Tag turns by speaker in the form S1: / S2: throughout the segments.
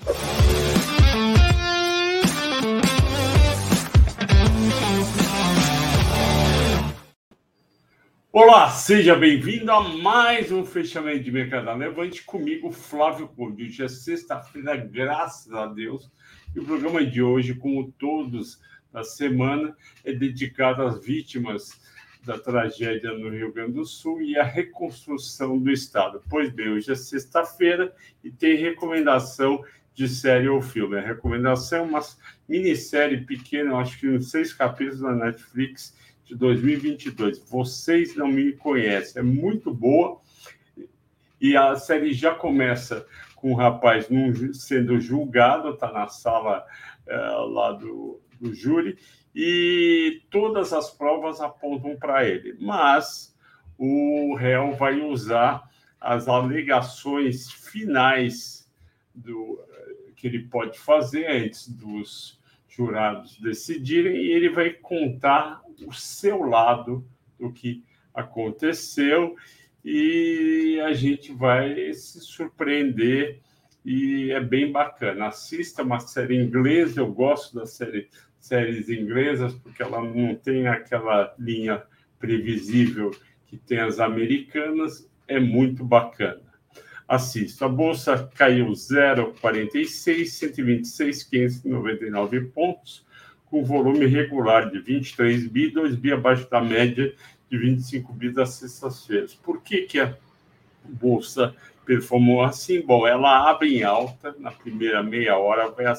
S1: Olá, seja bem-vindo a mais um fechamento de mercado Levante comigo, Flávio Conde. Hoje é sexta-feira, graças a Deus, e o programa de hoje, como todos da semana, é dedicado às vítimas da tragédia no Rio Grande do Sul e à reconstrução do Estado. Pois bem, hoje é sexta-feira e tem recomendação de série ou filme. A recomendação é uma minissérie pequena, acho que uns 6 capítulos na Netflix, de 2022. Vocês não me conhecem. É muito boa. E a série já começa com o rapaz sendo julgado, está na sala lá do júri, e todas as provas apontam para ele. Mas o réu vai usar as alegações finais que ele pode fazer antes dos jurados decidirem, e ele vai contar o seu lado do que aconteceu, e a gente vai se surpreender, e é bem bacana. Assista, uma série inglesa, eu gosto das séries inglesas, porque ela não tem aquela linha previsível que tem as americanas, é muito bacana. Assista. A bolsa caiu 0,46, 126.599 pontos, com volume regular de 23 bi, 2 bi abaixo da média de 25 bi das sextas-feiras. Por que a bolsa performou assim? Bom, ela abre em alta na primeira meia hora, vai a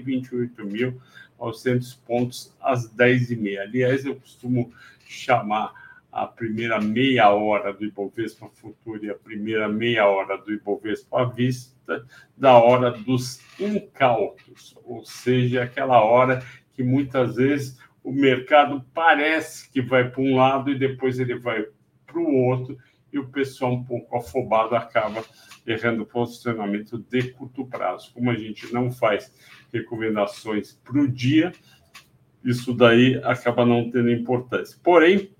S1: 128.900 pontos às 10h30. Aliás, eu costumo chamar a primeira meia hora do Ibovespa Futuro e a primeira meia hora do Ibovespa à Vista da hora dos incautos, ou seja, aquela hora que muitas vezes o mercado parece que vai para um lado e depois ele vai para o outro, e o pessoal um pouco afobado acaba errando o posicionamento de curto prazo. Como a gente não faz recomendações para o dia, isso daí acaba não tendo importância. Porém,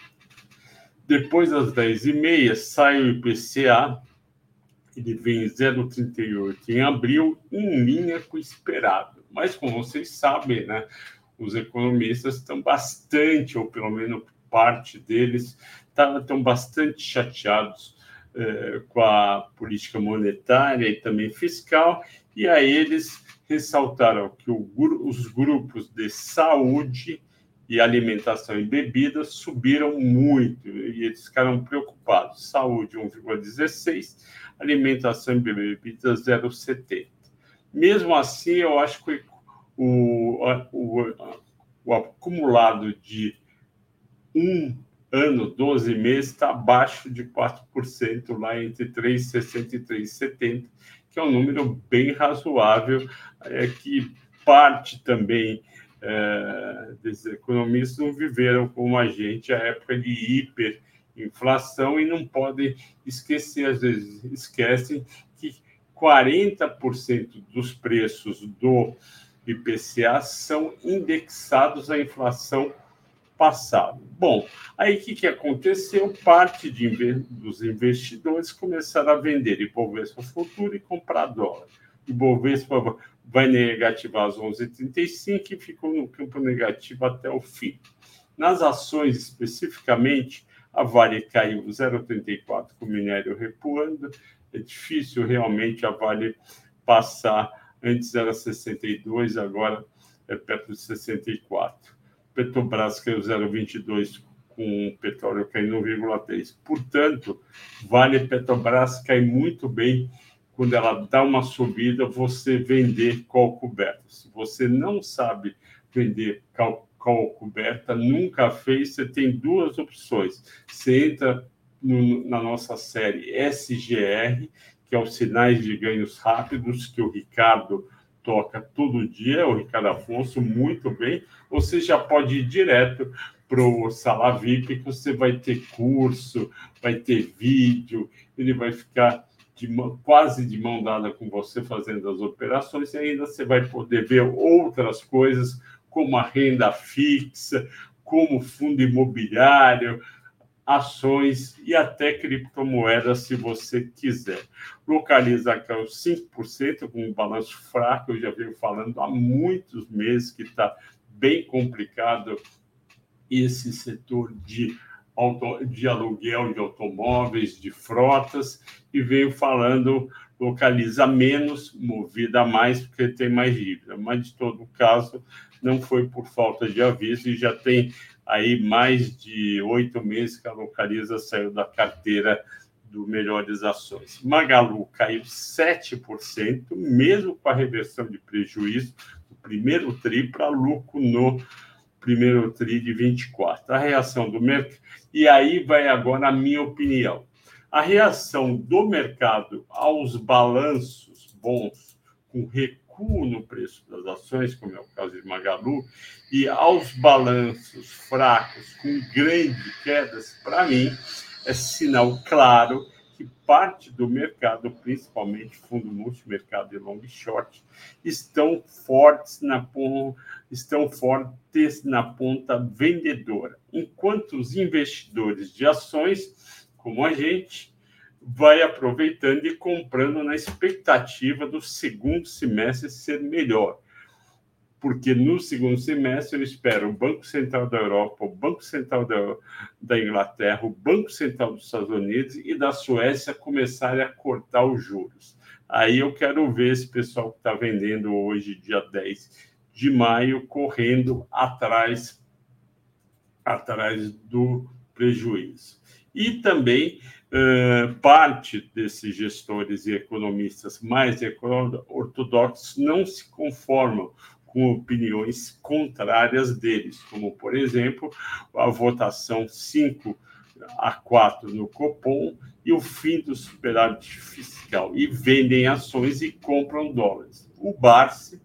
S1: depois das 10h30, sai o IPCA, ele vem 0,38 em abril, em linha com o esperado. Mas, como vocês sabem, né, os economistas estão bastante, ou pelo menos parte deles, estão bastante chateados com a política monetária e também fiscal, e aí eles ressaltaram que os grupos de saúde e alimentação e bebidas subiram muito, e eles ficaram preocupados. Saúde 1,16, alimentação e bebidas 0,70. Mesmo assim, eu acho que o acumulado de um ano, 12 meses, está abaixo de 4%, lá entre 3,60 e 3,70, que é um número bem razoável, que parte também desses economistas não viveram como a gente a época de hiperinflação, e não podem esquecer, às vezes esquecem, que 40% dos preços do IPCA são indexados à inflação passada. Bom, aí o que aconteceu? Parte dos investidores começaram a vender Ibovespa Futuro e comprar dólar. Ibovespa vai negativar às 11h35 e ficou no campo negativo até o fim. Nas ações, especificamente, a Vale caiu 0,34 com o minério recuando. É difícil realmente a Vale passar. Antes era 62, agora é perto de 64. Petrobras caiu 0,22 com o petróleo caindo 1,3. Portanto, Vale e Petrobras cai muito bem quando ela dá uma subida, você vender call coberta. Se você não sabe vender call coberta, nunca fez, você tem duas opções. Você entra na nossa série SGR, que é os sinais de ganhos rápidos, que o Ricardo toca todo dia, o Ricardo Afonso, muito bem. Ou você já pode ir direto para o Sala VIP, que você vai ter curso, vai ter vídeo, ele vai ficar quase de mão dada com você fazendo as operações, e ainda você vai poder ver outras coisas, como a renda fixa, como fundo imobiliário, ações e até criptomoedas, se você quiser. Localiza caiu 5%, com um balanço fraco, eu já venho falando há muitos meses que está bem complicado esse setor de aluguel de automóveis, de frotas, e veio falando Localiza menos, Movida mais, porque tem mais dívida. Mas, de todo caso, não foi por falta de aviso e já tem aí mais de 8 meses que a Localiza saiu da carteira do Melhores Ações. Magalu caiu 7%, mesmo com a reversão de prejuízo do primeiro TRI para lucro no primeiro TRI de 24. A reação do mercado... E aí vai agora a minha opinião. A reação do mercado aos balanços bons, com recuo no preço das ações, como é o caso de Magalu, e aos balanços fracos, com grandes quedas, para mim, é sinal claro que parte do mercado, principalmente fundo multimercado e long short, estão fortes na ponta vendedora, enquanto os investidores de ações, como a gente, vai aproveitando e comprando na expectativa do segundo semestre ser melhor. Porque no segundo semestre eu espero o Banco Central da Europa, o Banco Central da Inglaterra, o Banco Central dos Estados Unidos e da Suécia começarem a cortar os juros. Aí eu quero ver esse pessoal que está vendendo hoje, dia 10 de maio, correndo atrás do prejuízo. E também parte desses gestores e economistas mais ortodoxos não se conformam com opiniões contrárias deles, como, por exemplo, a votação 5-4 no Copom e o fim do superávit fiscal, e vendem ações e compram dólares. O Barsi,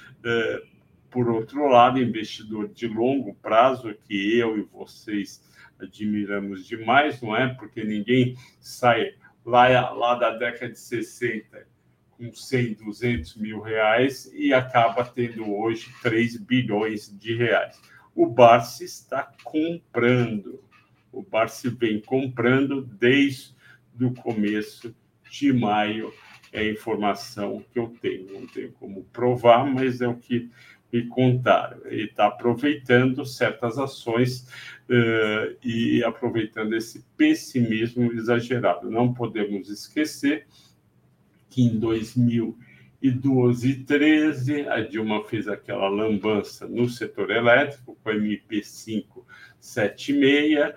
S1: por outro lado, investidor de longo prazo, que eu e vocês admiramos demais, não é? Porque ninguém sai lá da década de 60 com 100, 200 mil reais e acaba tendo hoje 3 bilhões de reais. O Barsi está comprando. O Barsi vem comprando desde o começo de maio. É a informação que eu tenho. Não tenho como provar, mas é o que me contaram. Ele está aproveitando certas ações e aproveitando esse pessimismo exagerado. Não podemos esquecer que em 2012 e 2013 a Dilma fez aquela lambança no setor elétrico com a MP5 76,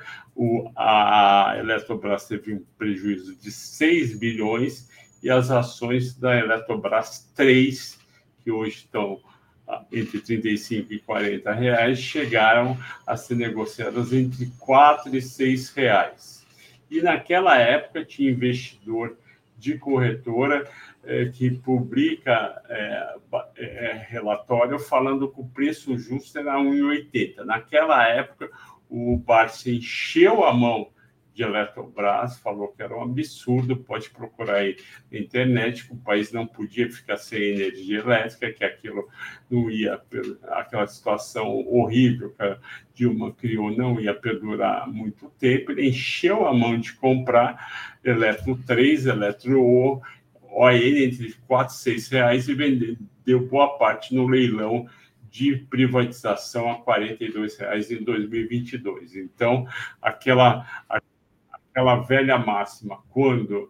S1: a Eletrobras teve um prejuízo de 6 bilhões e as ações da Eletrobras 3, que hoje estão entre 35 e 40 reais, chegaram a ser negociadas entre 4 e 6 reais. E naquela época tinha investidor de corretora que publica relatório falando que o preço justo era 1,80. Naquela época, o Barsi encheu a mão de Eletrobras, falou que era um absurdo, pode procurar aí na internet, que o país não podia ficar sem energia elétrica, que aquilo não ia, aquela situação horrível que a Dilma criou não ia perdurar muito tempo. Ele encheu a mão de comprar Eletro 3, Eletro ON entre 4 e 6 reais e vendeu boa parte no leilão de privatização a R$ 42 em 2022. Então, aquela velha máxima, quando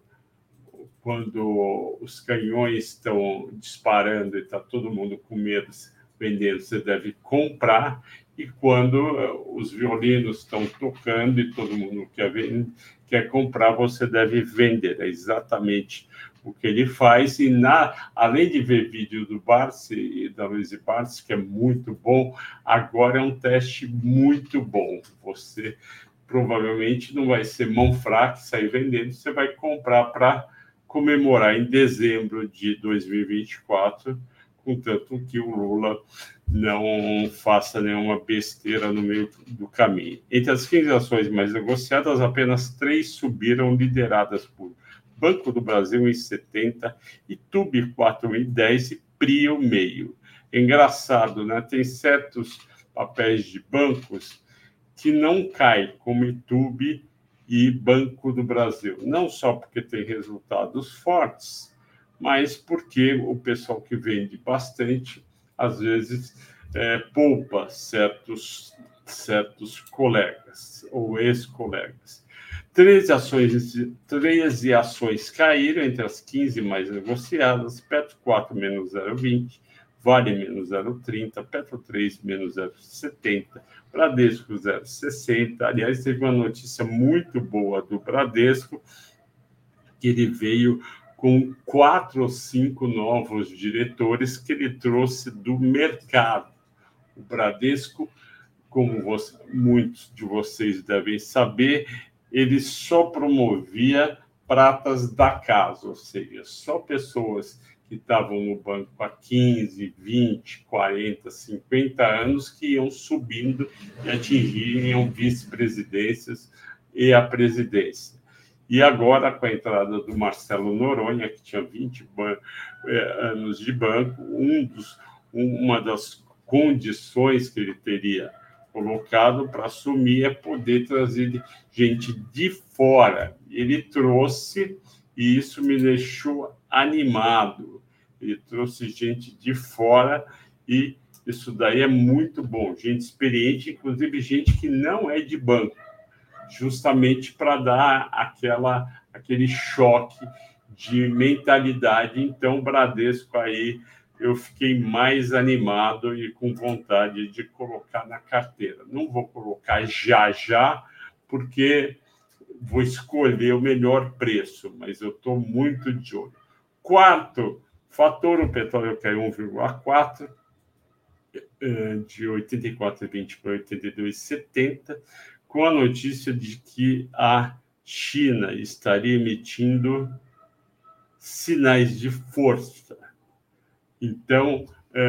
S1: os canhões estão disparando e está todo mundo com medo vendendo, você deve comprar, e quando os violinos estão tocando e todo mundo quer comprar, você deve vender. É exatamente o que ele faz. E além de ver vídeo do Barsi e da Luiz Barsi, que é muito bom, agora é um teste muito bom. Você provavelmente não vai ser mão fraca e sair vendendo, você vai comprar para comemorar em dezembro de 2024, contanto que o Lula não faça nenhuma besteira no meio do caminho. Entre as 15 ações mais negociadas, apenas 3 subiram, lideradas por Banco do Brasil em 70, Itaú 4 em 10 e Prio meio. Engraçado, né? Tem certos papéis de bancos que não cai, como Itaú e Banco do Brasil. Não só porque tem resultados fortes, mas porque o pessoal que vende bastante, às vezes, poupa certos colegas ou ex-colegas. 13 ações caíram entre as 15 mais negociadas, Petro 4 menos 0,20, Vale menos 0,30, Petro 3 menos 0,70, Bradesco 0,60. Aliás, teve uma notícia muito boa do Bradesco, que ele veio com 4 ou 5 novos diretores que ele trouxe do mercado. O Bradesco, como muitos de vocês devem saber, ele só promovia pratas da casa, ou seja, só pessoas que estavam no banco há 15, 20, 40, 50 anos que iam subindo e atingiam vice-presidências e a presidência. E agora, com a entrada do Marcelo Noronha, que tinha 20 anos de banco, uma das condições que ele teria colocado para assumir é poder trazer gente de fora. Ele trouxe, e isso me deixou animado. Ele trouxe gente de fora e isso daí é muito bom. Gente experiente, inclusive gente que não é de banco, justamente para dar aquele choque de mentalidade. Então, o Bradesco aí eu fiquei mais animado e com vontade de colocar na carteira. Não vou colocar já, porque vou escolher o melhor preço, mas eu estou muito de olho. Quarto fator, o petróleo caiu 1,4, de 84,20 para 82,70, com a notícia de que a China estaria emitindo sinais de força. Então,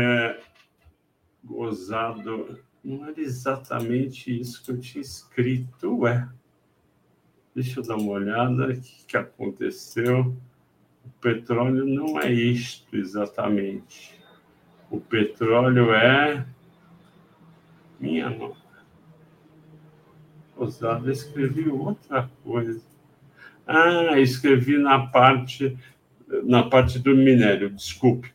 S1: gozado, não era exatamente isso que eu tinha escrito, Deixa eu dar uma olhada, o que aconteceu? O petróleo não é isto exatamente. O petróleo é... Minha nossa. Gozado, eu escrevi outra coisa. Escrevi na parte do minério, desculpe.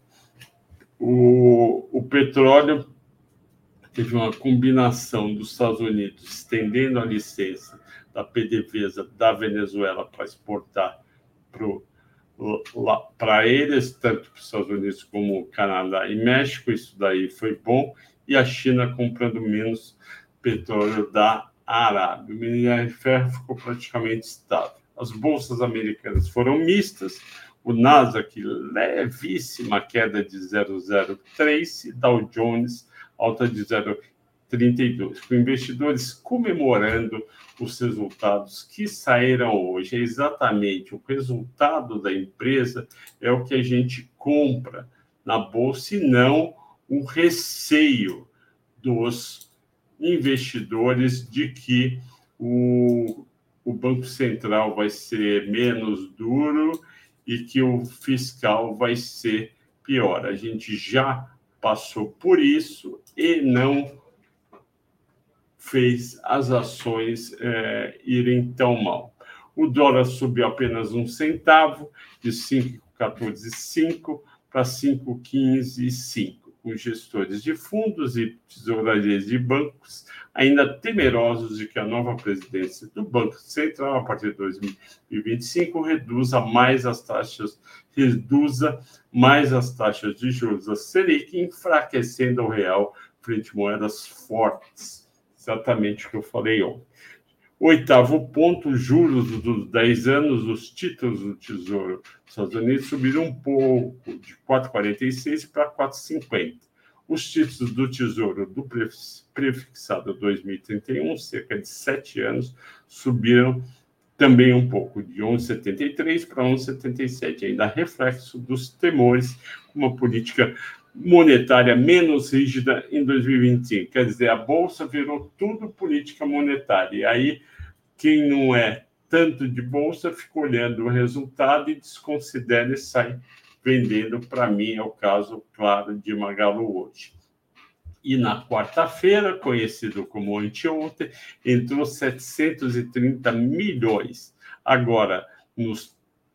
S1: O petróleo teve uma combinação dos Estados Unidos estendendo a licença da PDVSA da Venezuela para exportar para eles, tanto para os Estados Unidos como Canadá e México. Isso daí foi bom. E a China comprando menos petróleo da Arábia. O minério de ferro ficou praticamente estável. As bolsas americanas foram mistas. O Nasdaq, levíssima queda de 0,03, e Dow Jones, alta de 0,32, com investidores comemorando os resultados que saíram hoje. É exatamente o resultado da empresa é o que a gente compra na bolsa e não o receio dos investidores de que o Banco Central vai ser menos duro e que o fiscal vai ser pior. A gente já passou por isso e não fez as ações irem tão mal. O dólar subiu apenas 1 centavo, de 5,145 para 5,155, com gestores de fundos e tesourarias de bancos ainda temerosos de que a nova presidência do Banco Central, a partir de 2025, reduza mais as taxas de juros da Selic, enfraquecendo o real frente a moedas fortes. Exatamente o que eu falei ontem. Oitavo ponto, juros dos 10 anos, os títulos do Tesouro dos Estados Unidos subiram um pouco, de 4,46 para 4,50. Os títulos do Tesouro do prefixado 2031, cerca de 7 anos, subiram também um pouco, de 11,73 para 11,77, ainda reflexo dos temores com uma política monetária menos rígida em 2025. Quer dizer, a Bolsa virou tudo política monetária. E aí, quem não é tanto de Bolsa fica olhando o resultado e desconsidera e sai vendendo. Para mim, é o caso, claro, de Magalu hoje. E na quarta-feira, conhecido como anteontem, entrou 730 milhões. Agora, nos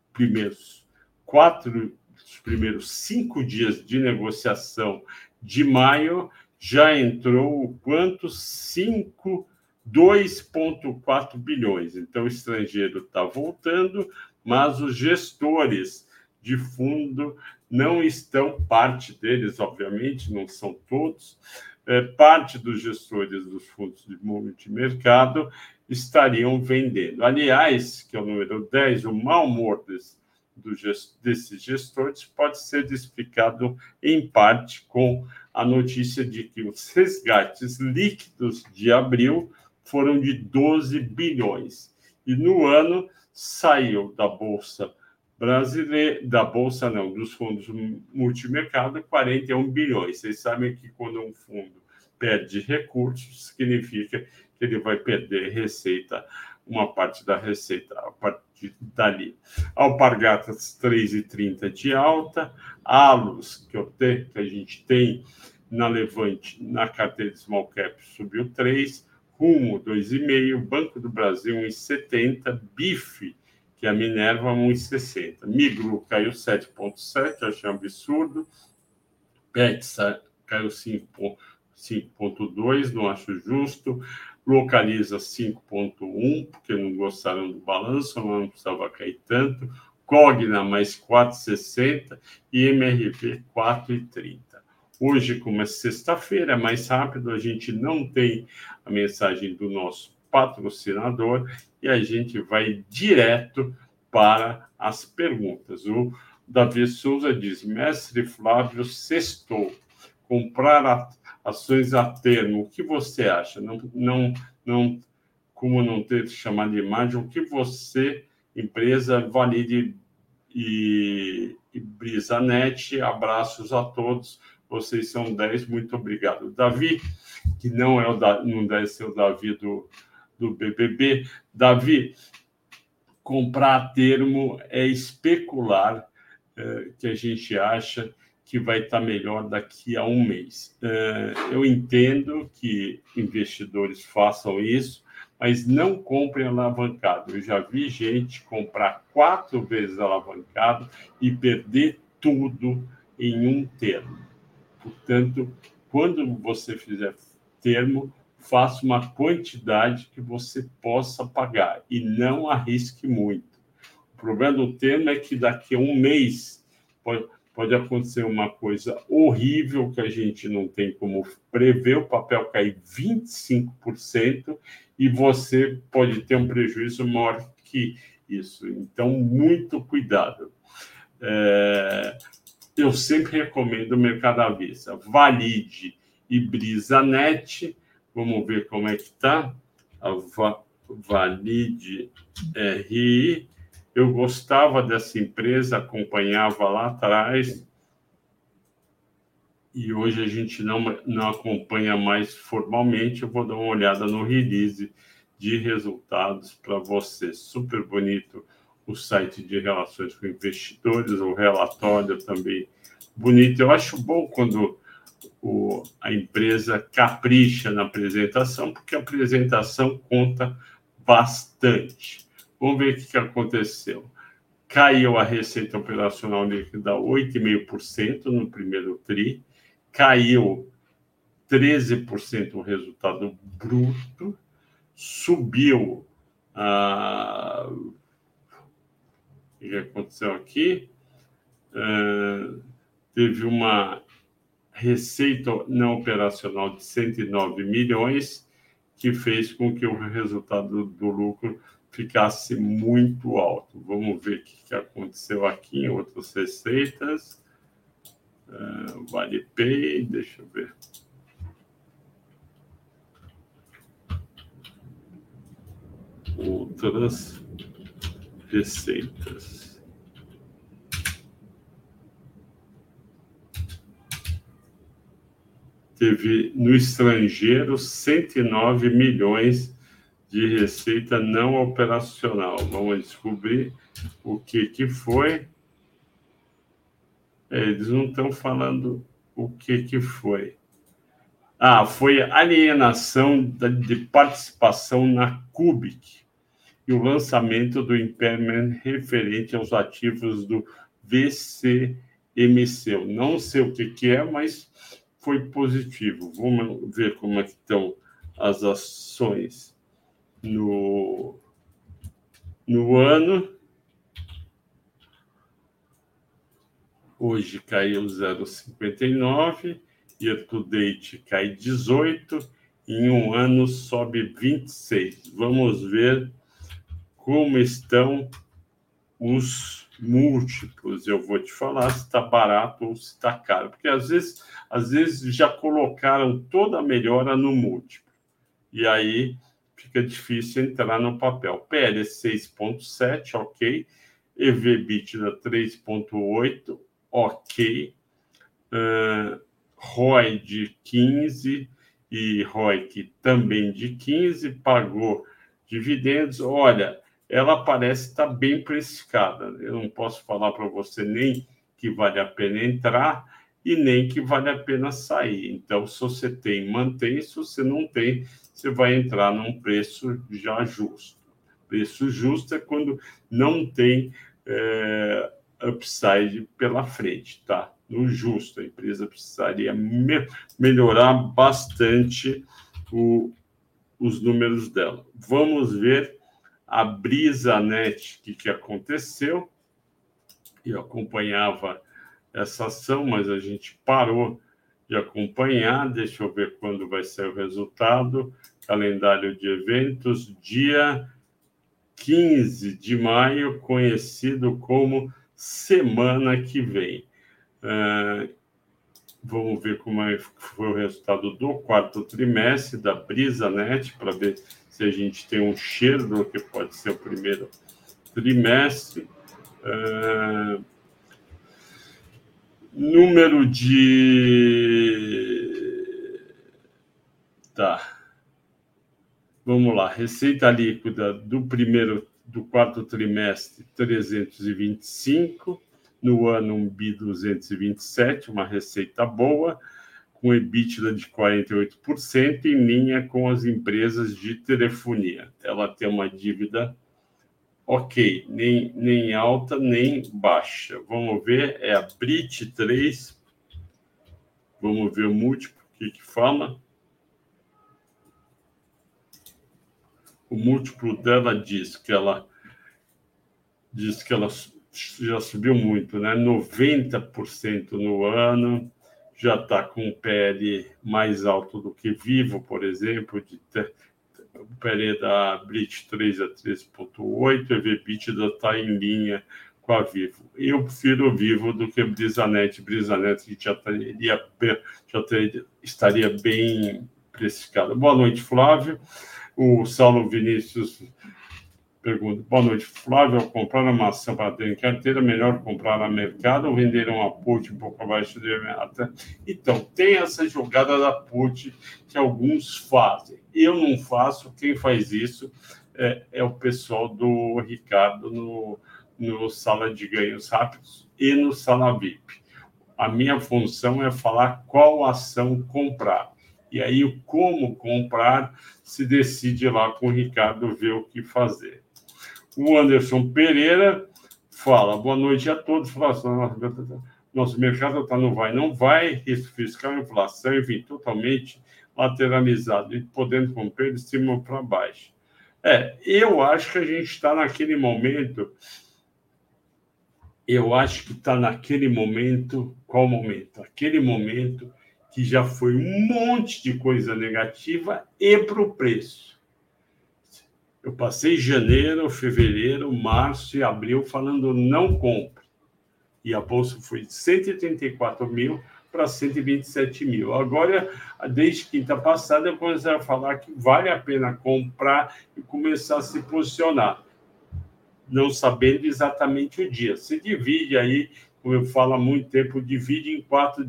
S1: primeiros 5 dias de negociação de maio, já entrou o quanto? 2,4 bilhões. Então, o estrangeiro está voltando, mas os gestores de fundo não estão, parte deles, obviamente, não são todos, parte dos gestores dos fundos de multimercado estariam vendendo. Aliás, que é o número 10, o mau humor desses gestores pode ser explicado, em parte, com a notícia de que os resgates líquidos de abril foram de 12 bilhões. E no ano saiu da Bolsa brasileira, dos fundos multimercado, 41 bilhões. Vocês sabem que quando um fundo perde recursos, significa que ele vai perder receita, uma parte da receita a partir dali. Alpargatas 3,30 de alta, Alus, que a gente tem na Levante, na carteira de small cap, subiu 3, Rumo 2,5, Banco do Brasil 1,70, BIF, que é a Minerva 1,60. Migro caiu 7,7, achei um absurdo. Pets caiu 5,2, não acho justo. Localiza 5,1, porque não gostaram do balanço, não precisava cair tanto. Cogna mais 4,60 e MRV 4,30. Hoje, como é sexta-feira, é mais rápido, a gente não tem a mensagem do nosso patrocinador e a gente vai direto para as perguntas. O Davi Souza diz: Mestre Flávio, sextou. Comprar ações a termo, o que você acha? Como não ter chamado de imagem, o que você, empresa, Valide e Brisanet, abraços a todos, vocês são 10, muito obrigado. Davi, que não deve ser o Davi do BBB. Davi, comprar a termo é especular, que a gente acha que vai estar melhor daqui a um mês. Eu entendo que investidores façam isso, mas não comprem alavancado. Eu já vi gente comprar 4 vezes alavancado e perder tudo em um termo. Portanto, quando você fizer termo, faça uma quantidade que você possa pagar e não arrisque muito. O problema do termo é que daqui a um mês pode acontecer uma coisa horrível que a gente não tem como prever, o papel cair 25% e você pode ter um prejuízo maior que isso. Então, muito cuidado. Eu sempre recomendo o mercado à vista. Valide e Brisanet. Vamos ver como é que está. A Valide RI. Eu gostava dessa empresa, acompanhava lá atrás. E hoje a gente não acompanha mais formalmente. Eu vou dar uma olhada no release de resultados para você. Super bonito o site de relações com investidores, o relatório também bonito. Eu acho bom quando a empresa capricha na apresentação, porque a apresentação conta bastante. Vamos ver o que aconteceu. Caiu a receita operacional líquida 8,5% no primeiro TRI, caiu 13% o resultado bruto, subiu o que aconteceu aqui? Teve uma receita não operacional de 109 milhões, que fez com que o resultado do lucro ficasse muito alto. Vamos ver o que aconteceu aqui em outras receitas. ValePay, deixa eu ver. Outras receitas. Teve no estrangeiro 109 milhões de receita não operacional. Vamos descobrir o que foi. Eles não estão falando o que foi. Foi alienação de participação na Cubic e o lançamento do impairment referente aos ativos do VCMC. Eu não sei o que é, mas foi positivo. Vamos ver como é que estão as ações no ano. Hoje caiu 0,59, year to date cai 18, em um ano sobe 26. Vamos ver como estão os múltiplos. Eu vou te falar se está barato ou se está caro, porque às vezes já colocaram toda a melhora no múltiplo, e aí fica difícil entrar no papel. PL 6,7, ok. EV/EBITDA 3,8, ok. ROI de 15 e ROIC também de 15, pagou dividendos. Olha, ela parece estar bem precificada. Eu não posso falar para você nem que vale a pena entrar e nem que vale a pena sair. Então, se você tem, mantém. Se você não tem, você vai entrar num preço já justo. Preço justo é quando não tem upside pela frente, tá? No justo, a empresa precisaria melhorar bastante os números dela. Vamos ver a BrisaNet, o que aconteceu. Eu acompanhava essa ação, mas a gente parou de acompanhar. Deixa eu ver quando vai ser o resultado. Calendário de eventos, dia 15 de maio, conhecido como semana que vem. Vamos ver como foi o resultado do quarto trimestre da BrisaNet, para ver se a gente tem um cheiro do que pode ser o primeiro trimestre. Número de... Tá. Vamos lá. Receita líquida do quarto trimestre, 325. No ano, 1.227, uma receita boa, com EBITDA de 48%, em linha com as empresas de telefonia. Ela tem uma dívida ok, nem alta, nem baixa. Vamos ver, é a Brit 3. Vamos ver o múltiplo, o que fala. O múltiplo dela diz que ela já subiu muito, né? 90% no ano, já está com o PL mais alto do que Vivo, por exemplo, o PL da Brit 3 a 3,8, a EBITDA está em linha com a Vivo. Eu prefiro o Vivo do que a BrisaNet. BrisaNet estaria bem precificada. Boa noite, Flávio. O Saulo Vinícius pergunta: boa noite, Flávio. Ao comprar uma maçã para ter em carteira, melhor comprar a mercado ou vender uma put um pouco abaixo de meta? Então, tem essa jogada da put que alguns fazem. Eu não faço. Quem faz isso é o pessoal do Ricardo no Sala de Ganhos Rápidos e no Sala VIP. A minha função é falar qual ação comprar. E aí, o como comprar se decide lá com o Ricardo ver o que fazer. O Anderson Pereira fala: boa noite a todos. Nosso mercado está no vai, não vai, risco fiscal, inflação, enfim, totalmente lateralizado e podendo comprar de cima para baixo. Eu acho que a gente está naquele momento. Eu acho que está naquele momento. Qual momento? Aquele momento que já foi um monte de coisa negativa e para o preço. Eu passei janeiro, fevereiro, março e abril falando não compre. E a bolsa foi de 134 mil para 127 mil. Agora, desde quinta passada, eu comecei a falar que vale a pena comprar e começar a se posicionar, não sabendo exatamente o dia. Se divide aí, como eu falo há muito tempo, divide em 4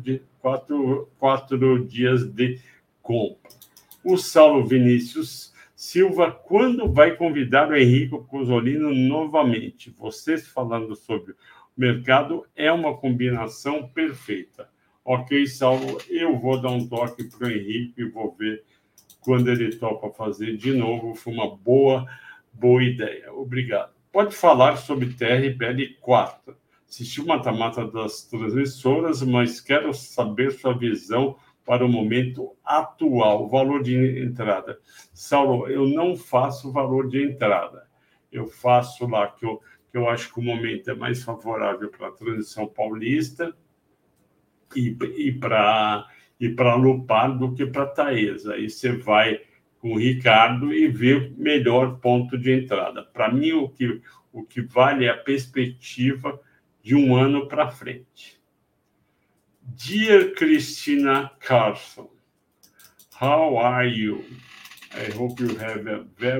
S1: dias de compra. O Saulo Vinícius Silva, quando vai convidar o Henrico Cosolino novamente? Vocês falando sobre o mercado é uma combinação perfeita. Ok, Saulo, eu vou dar um toque para o Henrique e vou ver quando ele topa fazer de novo. Foi uma boa ideia. Obrigado. Pode falar sobre TRPL4. Assisti o mata-mata das transmissoras, mas quero saber sua visão para o momento atual, valor de entrada. Saulo, eu não faço valor de entrada. Eu faço lá que eu acho que o momento é mais favorável para a transição paulista e para Lupar do que para Taesa. Aí você vai com o Ricardo e vê o melhor ponto de entrada. Para mim, o que vale é a perspectiva de um ano para frente. Dear Christina Carlson, how are you? I hope you have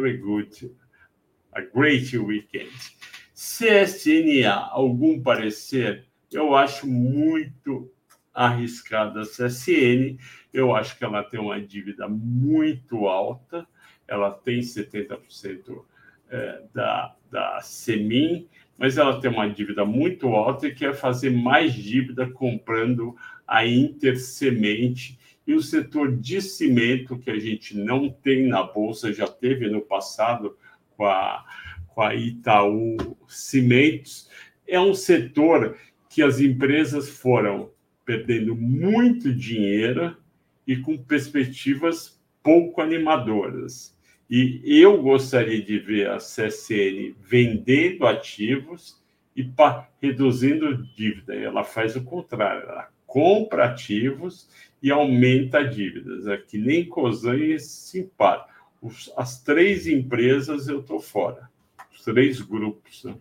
S1: a great weekend. CSNA, algum parecer? Eu acho muito arriscada a CSN. Eu acho que ela tem uma dívida muito alta. Ela tem 70% da Semin, mas ela tem uma dívida muito alta e quer fazer mais dívida comprando a Intersemente. E o setor de cimento, que a gente não tem na Bolsa, já teve no passado com a Itaú Cimentos, é um setor que as empresas foram perdendo muito dinheiro e com perspectivas pouco animadoras. E eu gostaria de ver a CSN vendendo ativos e reduzindo dívida. Ela faz o contrário, ela compra ativos e aumenta dívidas. É que nem Cosan e Simpar. As três empresas eu estou fora, os três grupos. Né?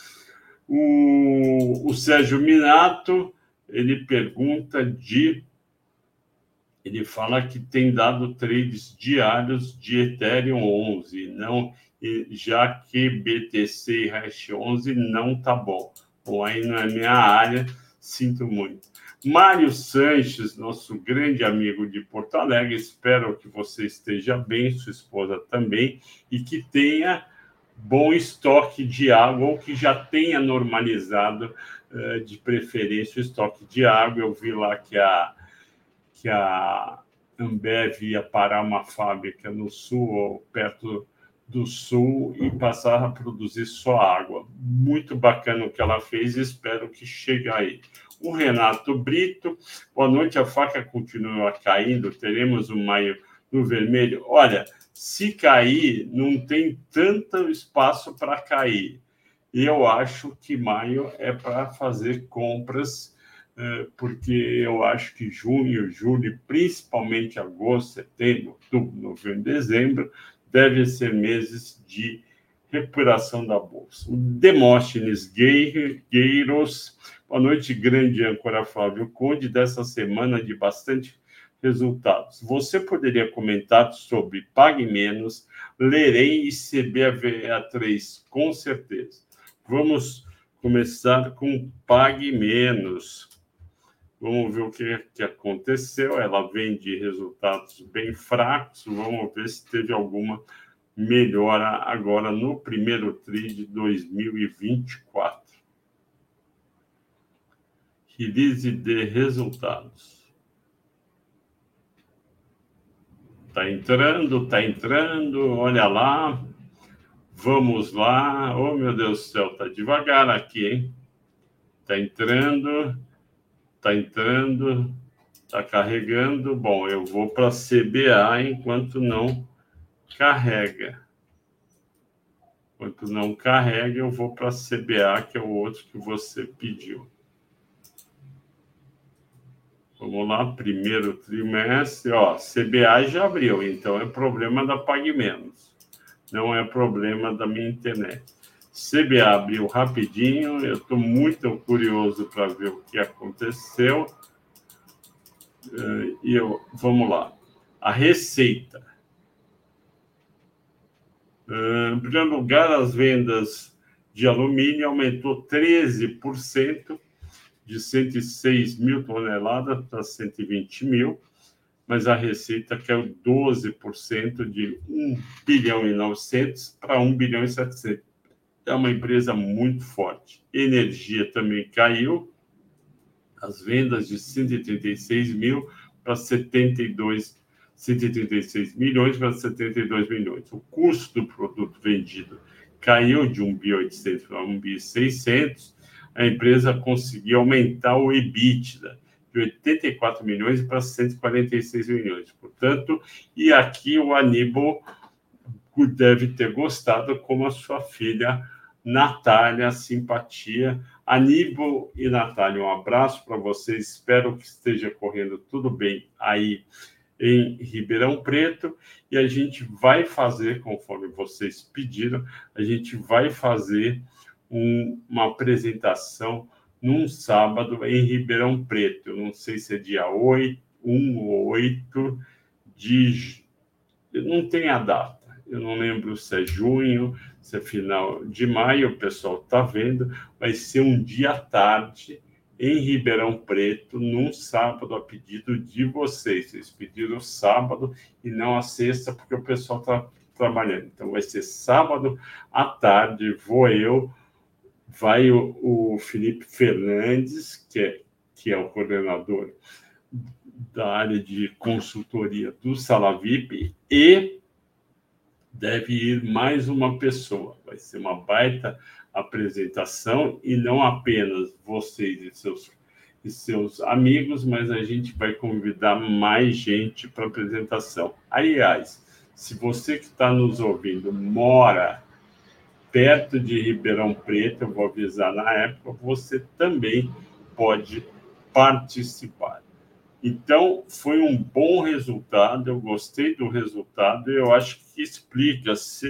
S1: O Sérgio Minato, ele pergunta ele fala que tem dado trades diários de Ethereum 11, não, já que BTC e Hash 11 não tá bom. Bom, aí não é minha área, sinto muito. Mário Sanches, nosso grande amigo de Porto Alegre, espero que você esteja bem, sua esposa também, e que tenha bom estoque de água, ou que já tenha normalizado, de preferência, o estoque de água. Eu vi lá que a Ambev ia parar uma fábrica no sul, ou perto do sul, e passar a produzir só água. Muito bacana o que ela fez, e espero que chegue aí. O Renato Brito, boa noite, a faca continua caindo, teremos um maio no vermelho. Olha, se cair, não tem tanto espaço para cair. Eu acho que maio é para fazer compras, porque eu acho que junho, julho, principalmente agosto, setembro, outubro, novembro, dezembro, devem ser meses de recuperação da Bolsa. O Demóstenes Gueiros, boa noite, grande âncora Flávio Conde, dessa semana de bastante resultados. Você poderia comentar sobre Pague Menos, Lerei e CBA3, com certeza. Vamos começar com Pague Menos. Vamos ver o que aconteceu. Ela vem de resultados bem fracos. Vamos ver se teve alguma melhora agora no primeiro TRI de 2024. Release de resultados. Está entrando, olha lá. Vamos lá. Oh, meu Deus do céu, está devagar aqui, hein? Está entrando, está carregando. Bom, eu vou para CBA enquanto não carrega. Enquanto não carrega, eu vou para CBA, que é o outro que você pediu. Vamos lá, primeiro trimestre. Ó, CBA já abriu, então é problema da Pague Menos. Não é problema da minha internet. CBA abriu rapidinho. Eu estou muito curioso para ver o que aconteceu. Vamos lá. A receita. Em primeiro lugar, as vendas de alumínio aumentou 13%, de 106 mil toneladas para 120 mil, mas a receita caiu 12%, de 1 bilhão e 900 para 1 bilhão e 700. É uma empresa muito forte. Energia também caiu, as vendas de 136 mil para 136 milhões para 72 milhões. O custo do produto vendido caiu de 1.800 para 1.600. A empresa conseguiu aumentar o EBITDA de 84 milhões para 146 milhões. Portanto, e aqui o Aníbal deve ter gostado, como a sua filha Natália, simpatia. Aníbal e Natália, um abraço para vocês. Espero que esteja correndo tudo bem aí em Ribeirão Preto. E a gente vai fazer, conforme vocês pediram, a gente vai fazer uma apresentação num sábado em Ribeirão Preto. Eu não sei se é dia 8, 1 ou 8 de... Não tem a data. Eu não lembro se é junho, se é final de maio, o pessoal está vendo. Vai ser um dia à tarde em Ribeirão Preto, num sábado, a pedido de vocês. Vocês pediram sábado e não a sexta, porque o pessoal está trabalhando. Então, vai ser sábado à tarde, vou eu, vai o Felipe Fernandes, que é o coordenador da área de consultoria do Sala VIP, e deve ir mais uma pessoa. Vai ser uma baita apresentação, e não apenas vocês e seus amigos, mas a gente vai convidar mais gente para a apresentação. Aliás, se você que está nos ouvindo mora perto de Ribeirão Preto, eu vou avisar na época, você também pode participar. Então, foi um bom resultado, eu gostei do resultado, eu acho que explica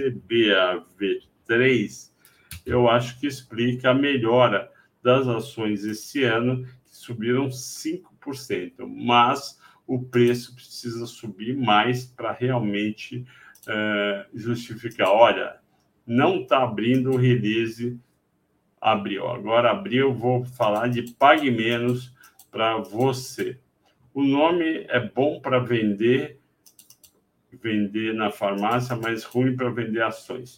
S1: CBAV3, eu acho que explica a melhora das ações esse ano, que subiram 5%, mas o preço precisa subir mais para realmente justificar. Olha, não está abrindo o release, abriu. Agora abriu, vou falar de Pague Menos para você. O nome é bom para vender na farmácia, mas ruim para vender ações.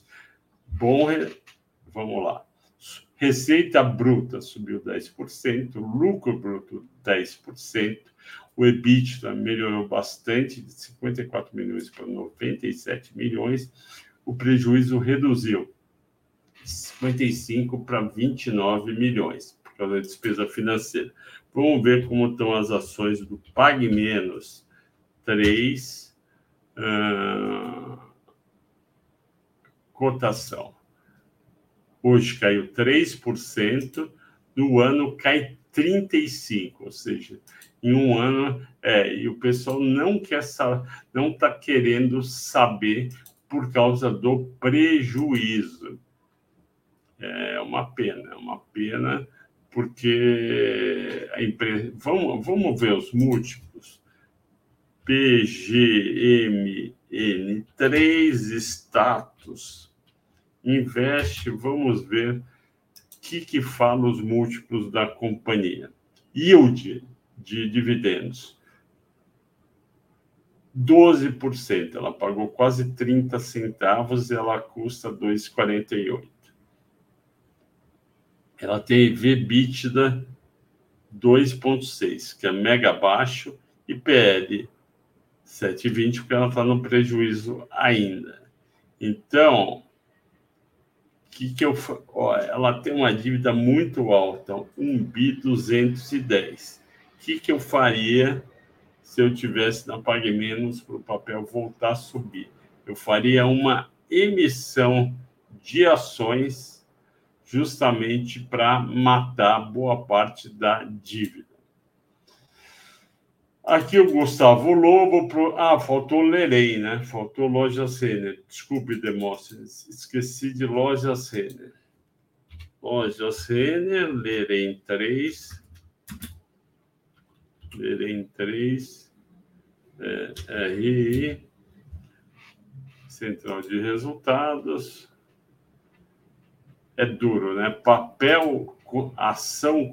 S1: Vamos lá. Receita bruta subiu 10%, lucro bruto 10%, o EBITDA melhorou bastante, de 54 milhões para 97 milhões, o prejuízo reduziu de 55 para 29 milhões, por causa da despesa financeira. Vamos ver como estão as ações do Pague Menos 3, cotação. Hoje caiu 3%, no ano cai 35%, ou seja, em um ano, e o pessoal não está querendo saber por causa do prejuízo. É uma pena, porque a empresa... Vamos ver os múltiplos. PGMN3, status, investe, vamos ver o que fala os múltiplos da companhia. Yield de dividendos, 12%, ela pagou quase 30 centavos e ela custa 2,48. Ela tem EBITDA 2,6, que é mega baixo, e PL 7,20, porque ela está no prejuízo ainda. Então, ela tem uma dívida muito alta, 1.210. O que eu faria se eu tivesse na Pague Menos para o papel voltar a subir? Eu faria uma emissão de ações justamente para matar boa parte da dívida. Aqui o Gustavo Lobo... faltou Lerem, né? Faltou Lojas Renner. Desculpe, Demóstenes. Esqueci de Lojas Renner. Lojas Renner, Lerem 3. Lerem 3. RI. Central de Resultados. É duro, né? Papel, ação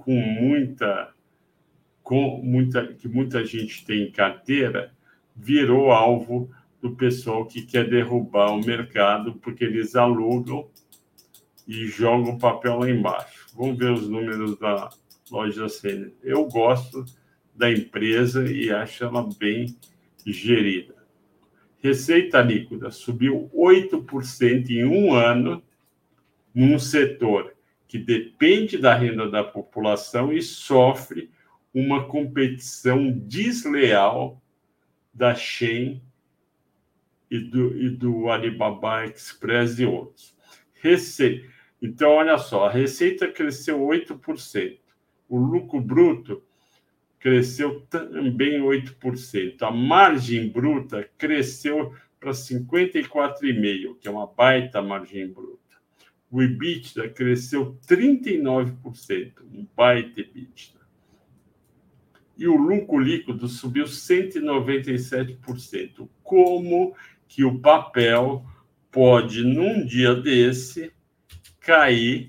S1: que muita gente tem em carteira, virou alvo do pessoal que quer derrubar o mercado, porque eles alugam e jogam o papel lá embaixo. Vamos ver os números da Lojas Renner. Eu gosto da empresa e acho ela bem gerida. Receita líquida subiu 8% em um ano, num setor que depende da renda da população e sofre uma competição desleal da Shein e do Alibaba Express e outros. Então, olha só, a receita cresceu 8%, o lucro bruto cresceu também 8%, a margem bruta cresceu para 54,5%, que é uma baita margem bruta. O EBITDA cresceu 39%, um baita EBITDA. E o lucro líquido subiu 197%. Como que o papel pode, num dia desse, cair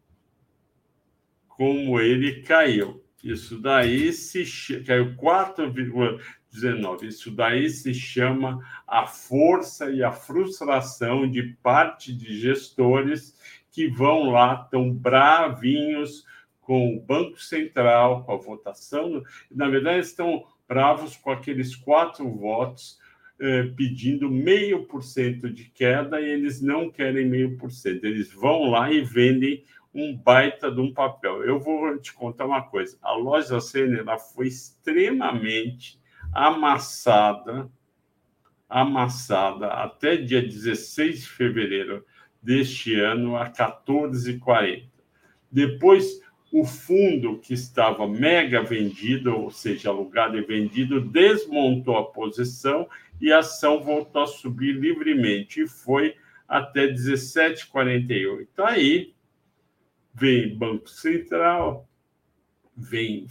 S1: como ele caiu? Isso daí caiu 4,19%. Isso daí se chama a força e a frustração de parte de gestores que vão lá, tão bravinhos com o Banco Central, com a votação. Na verdade, estão bravos com aqueles 4 votos pedindo 0,5% de queda e eles não querem 0,5%. Eles vão lá e vendem um baita de um papel. Eu vou te contar uma coisa. A Lojas Renner ela foi extremamente amassada até dia 16 de fevereiro deste ano, a 14,40. Depois, o fundo que estava mega vendido, ou seja, alugado e vendido, desmontou a posição e a ação voltou a subir livremente e foi até 17,48. Aí vem Banco Central, vem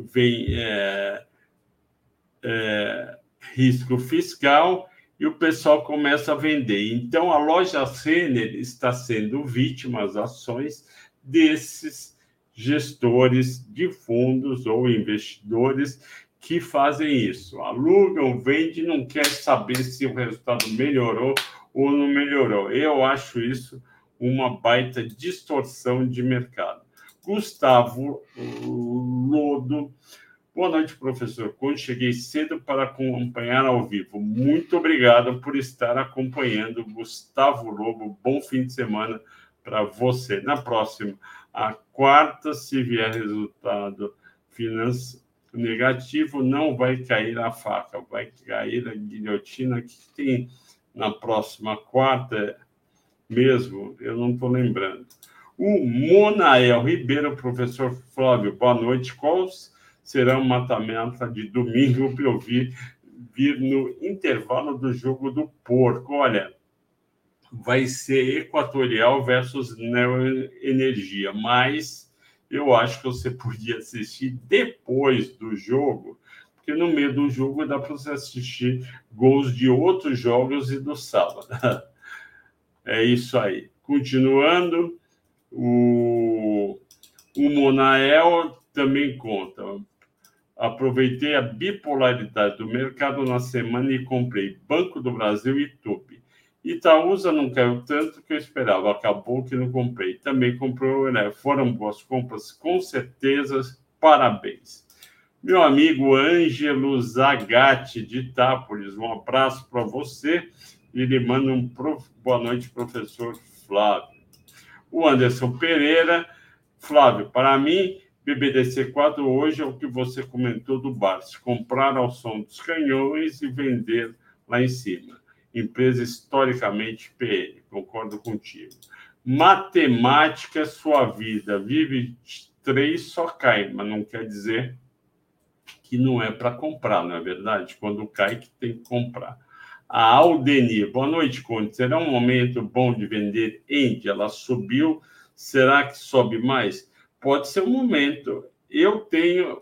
S1: risco fiscal e o pessoal começa a vender. Então, a Lojas Renner está sendo vítima, as ações desses gestores de fundos ou investidores que fazem isso. Alugam, vendem, não quer saber se o resultado melhorou ou não melhorou. Eu acho isso uma baita distorção de mercado. Gustavo Lodo. Boa noite, professor. Quando cheguei cedo para acompanhar ao vivo. Muito obrigado por estar acompanhando. Gustavo Lobo, bom fim de semana para você. Na próxima, a quarta, se vier resultado financeiro negativo, não vai cair a faca, vai cair a guilhotina que tem na próxima quarta mesmo, eu não estou lembrando. O Monael Ribeiro, professor Flávio, boa noite. Qual será o mata-mata de domingo para eu vir no intervalo do jogo do Porco? Olha, vai ser Equatorial versus Neo Energia, mas eu acho que você podia assistir depois do jogo, porque no meio do jogo dá para você assistir gols de outros jogos e do sábado. É isso aí. Continuando, o Monael também conta. Aproveitei a bipolaridade do mercado na semana e comprei Banco do Brasil e Tupi. Itaúsa não caiu tanto que eu esperava, acabou que não comprei. Também comprou, né? Foram boas compras, com certeza, parabéns. Meu amigo Ângelo Zagatti, de Itápolis, um abraço para você. Ele manda boa noite, professor Flávio. O Anderson Pereira, Flávio, para mim, BBDC4 hoje é o que você comentou do Barça, comprar ao som dos canhões e vender lá em cima. Empresa historicamente PN, concordo contigo. Matemática é sua vida, vive 3 só cai, mas não quer dizer que não é para comprar, não é verdade? Quando cai que tem que comprar. A Aldenir, boa noite, Conde. Será um momento bom de vender Engie? Ela subiu, será que sobe mais? Pode ser um momento. Eu tenho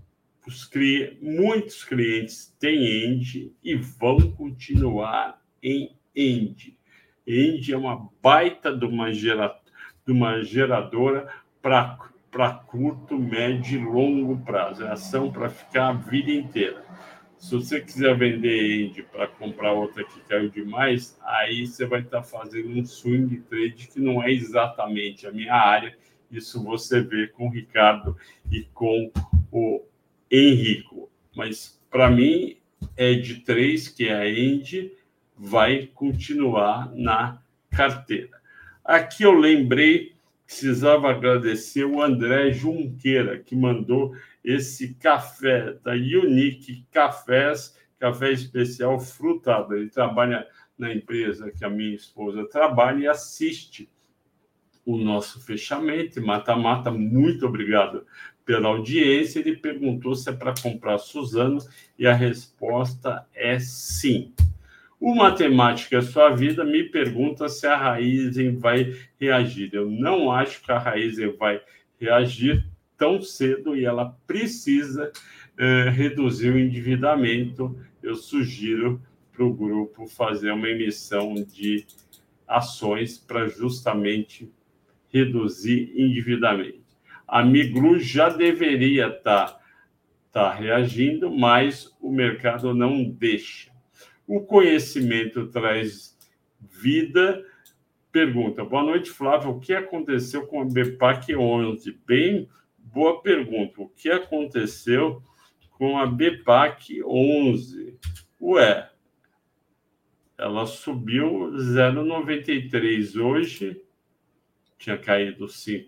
S1: muitos clientes têm Engie e vão continuar em Engie. Engie é uma baita de uma geradora para curto, médio e longo prazo. É ação para ficar a vida inteira. Se você quiser vender Engie para comprar outra que caiu demais, aí você vai estar fazendo um swing trade que não é exatamente a minha área Isso você vê com o Ricardo e com o Henrico. Mas, para mim, é de 3, que é a Engie, vai continuar na carteira. Aqui eu lembrei, precisava agradecer o André Junqueira, que mandou esse café da Unique Cafés, café especial frutado. Ele trabalha na empresa que a minha esposa trabalha e assiste o nosso fechamento. Mata-mata, muito obrigado pela audiência. Ele perguntou se é para comprar Suzano e a resposta é sim. O Matemática é Sua Vida me pergunta se a Raizen vai reagir. Eu não acho que a Raizen vai reagir tão cedo e ela precisa reduzir o endividamento. Eu sugiro para o grupo fazer uma emissão de ações para justamente reduzir endividamento. A Miglu já deveria estar reagindo, mas o mercado não deixa. O conhecimento traz vida. Pergunta: boa noite, Flávio. O que aconteceu com a BPAC 11? Bem, boa pergunta. O que aconteceu com a BPAC 11? Ué, ela subiu 0,93 hoje, tinha caído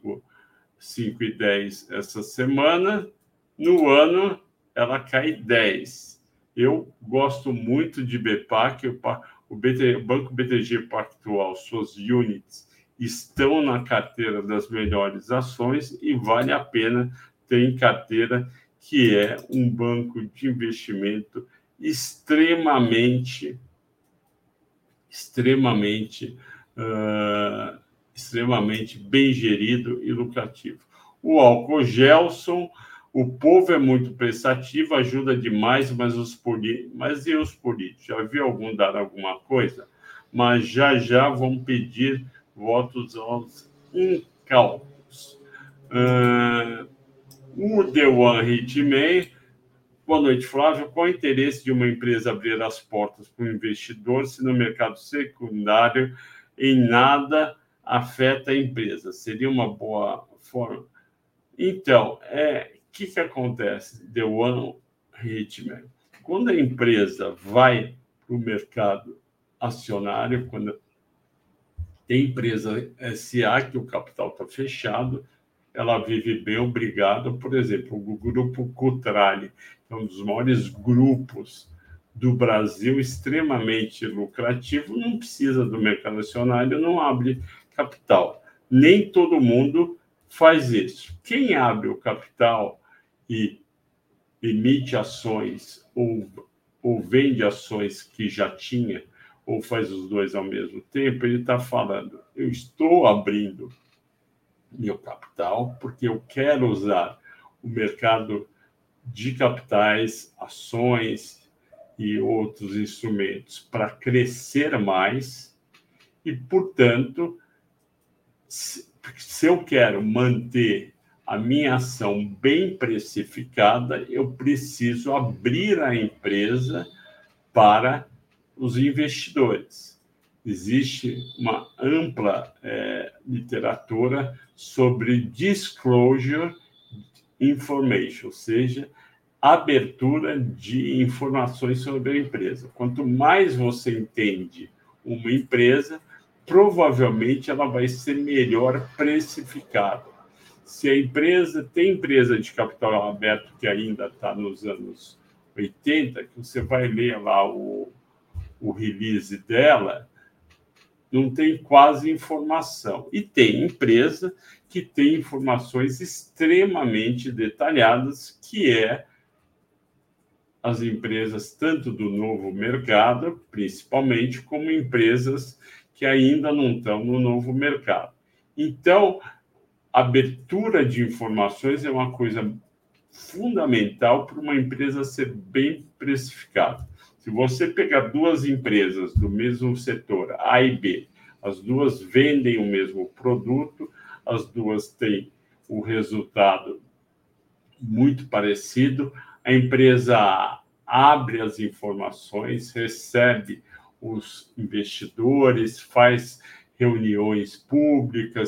S1: 5,10 essa semana. No ano, ela cai 10. Eu gosto muito de BPAC, o Banco BTG Pactual, suas units estão na carteira das melhores ações e vale a pena ter em carteira, que é um banco de investimento extremamente bem gerido e lucrativo. O álcool Gelson, o povo é muito prestativo, ajuda demais, mas e os políticos? Já viu algum dar alguma coisa? Mas já vão pedir votos aos incautos. O The One Hitman. Boa noite, Flávio. Qual o interesse de uma empresa abrir as portas para o investidor se no mercado secundário em nada afeta a empresa? Seria uma boa forma? Então, que acontece? The One Hitman. Quando a empresa vai para o mercado acionário, quando tem empresa SA que o capital está fechado, ela vive bem obrigada. Por exemplo, o Grupo Cutrale, que é um dos maiores grupos do Brasil, extremamente lucrativo, não precisa do mercado acionário, não abre capital. Nem todo mundo faz isso. Quem abre o capital e emite ações ou vende ações que já tinha, ou faz os dois ao mesmo tempo, ele está falando: eu estou abrindo meu capital porque eu quero usar o mercado de capitais, ações e outros instrumentos para crescer mais e, portanto, se eu quero manter a minha ação bem precificada, eu preciso abrir a empresa para os investidores. Existe uma ampla literatura sobre disclosure information, ou seja, abertura de informações sobre a empresa. Quanto mais você entende uma empresa, provavelmente ela vai ser melhor precificada. Se a empresa tem empresa de capital aberto que ainda está nos anos 80, que você vai ler lá o release dela, não tem quase informação. E tem empresa que tem informações extremamente detalhadas, que é as empresas tanto do novo mercado, principalmente, como empresas que ainda não estão no novo mercado. Então, abertura de informações é uma coisa fundamental para uma empresa ser bem precificada. Se você pegar duas empresas do mesmo setor, A e B, as duas vendem o mesmo produto, as duas têm um resultado muito parecido, a empresa A abre as informações, recebe os investidores, faz reuniões públicas,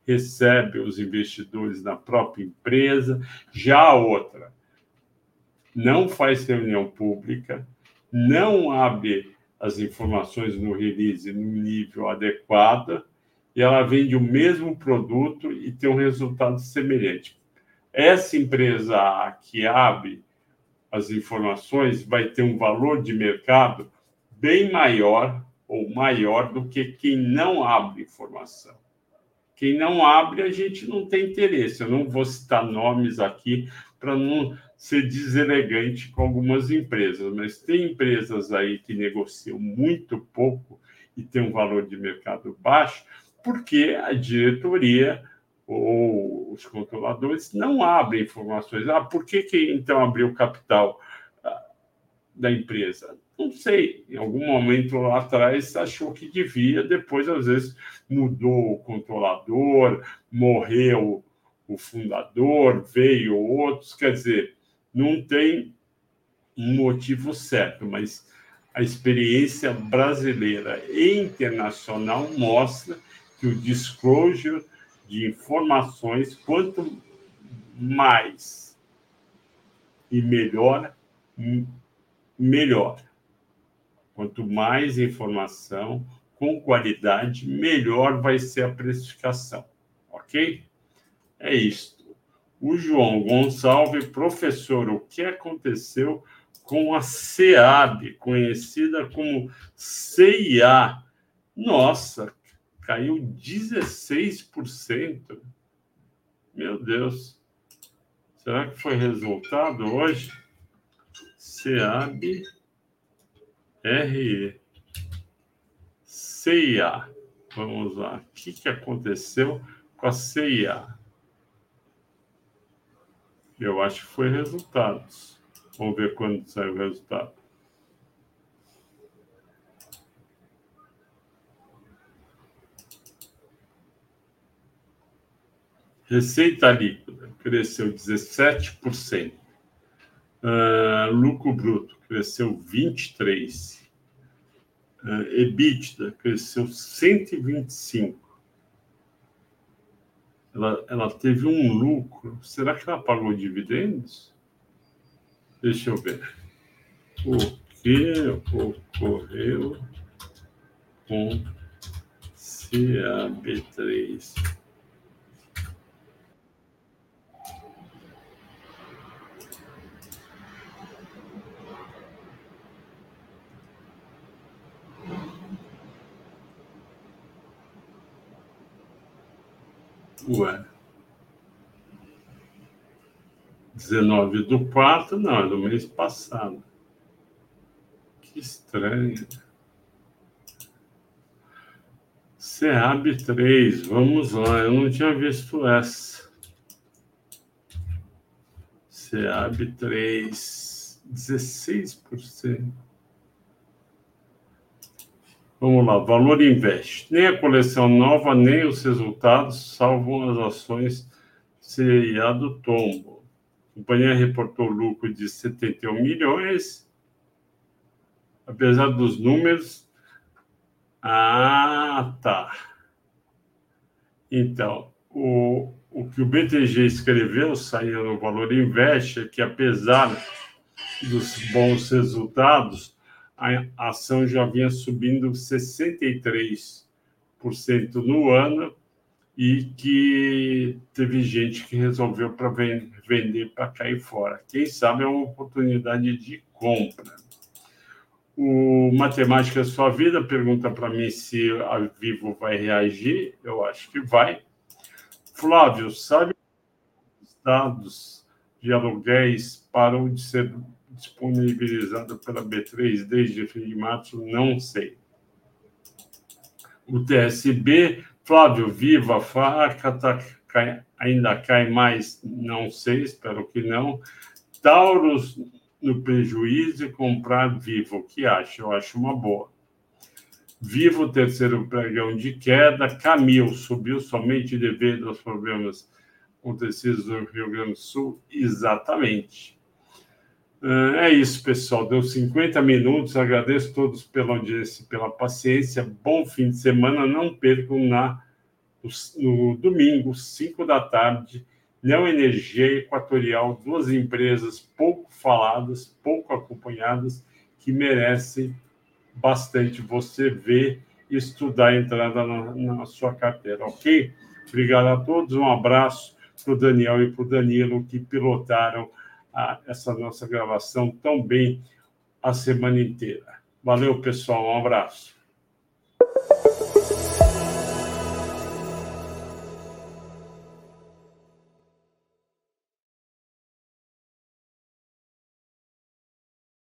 S1: recebe os investidores na própria empresa. Já a outra não faz reunião pública, não abre as informações no release no nível adequado, e ela vende o mesmo produto e tem um resultado semelhante. Essa empresa que abre as informações vai ter um valor de mercado bem maior ou maior do que quem não abre informação. Quem não abre, a gente não tem interesse. Eu não vou citar nomes aqui para não ser deselegante com algumas empresas, mas tem empresas aí que negociam muito pouco e tem um valor de mercado baixo, porque a diretoria ou os controladores não abrem informações. Por que então abriu o capital da empresa? Não sei, em algum momento lá atrás achou que devia, depois às vezes mudou o controlador, morreu o fundador, veio outros, quer dizer, não tem um motivo certo, mas a experiência brasileira e internacional mostra que o disclosure de informações, quanto mais e melhor, melhor. Quanto mais informação com qualidade, melhor vai ser a precificação. Ok? É isto. O João Gonçalves, professor, o que aconteceu com a SEAB, conhecida como CIA? Nossa, caiu 16%. Meu Deus. Será que foi resultado hoje? SEAB RE. CIA. Vamos lá. O que aconteceu com a CIA? Eu acho que foi resultados. Vamos ver quando sai o resultado. Receita líquida cresceu 17%. Lucro bruto cresceu 23%. EBITDA cresceu 125%. Ela teve um lucro. Será que ela pagou dividendos? Deixa eu ver. O que ocorreu com CAB3? Ué. 19/4, não, é do mês passado. Que estranho. SEAB3, vamos lá, eu não tinha visto essa. SEAB3, 16%. Vamos lá, Valor Invest. Nem a coleção nova, nem os resultados salvam as ações CIA do tombo. A companhia reportou lucro de 71 milhões. Apesar dos números... Tá. Então, o que o BTG escreveu, saiu no Valor Invest, é que apesar dos bons resultados, a ação já vinha subindo 63% no ano e que teve gente que resolveu para vender para cair fora. Quem sabe é uma oportunidade de compra. O Matemática Sua Vida pergunta para mim se a Vivo vai reagir. Eu acho que vai. Flávio, sabe os dados de aluguéis param de ser disponibilizados pela B3 desde fim de março? Não sei. O TSB, Flávio, viva a faca, ainda cai mais? Não sei, espero que não. Taurus no prejuízo e comprar Vivo, o que acha? Eu acho uma boa. Vivo, terceiro pregão de queda. Camil subiu somente devido aos problemas acontecidos no Rio Grande do Sul? Exatamente. É isso, pessoal. Deu 50 minutos. Agradeço a todos pela audiência e pela paciência. Bom fim de semana. Não percam na no domingo, 5 da tarde, Neoenergia Equatorial, duas empresas pouco faladas, pouco acompanhadas, que merecem bastante você ver e estudar a entrada na sua carteira, ok? Obrigado a todos, um abraço para o Daniel e para o Danilo, que pilotaram essa nossa gravação tão bem a semana inteira. Valeu, pessoal, um abraço.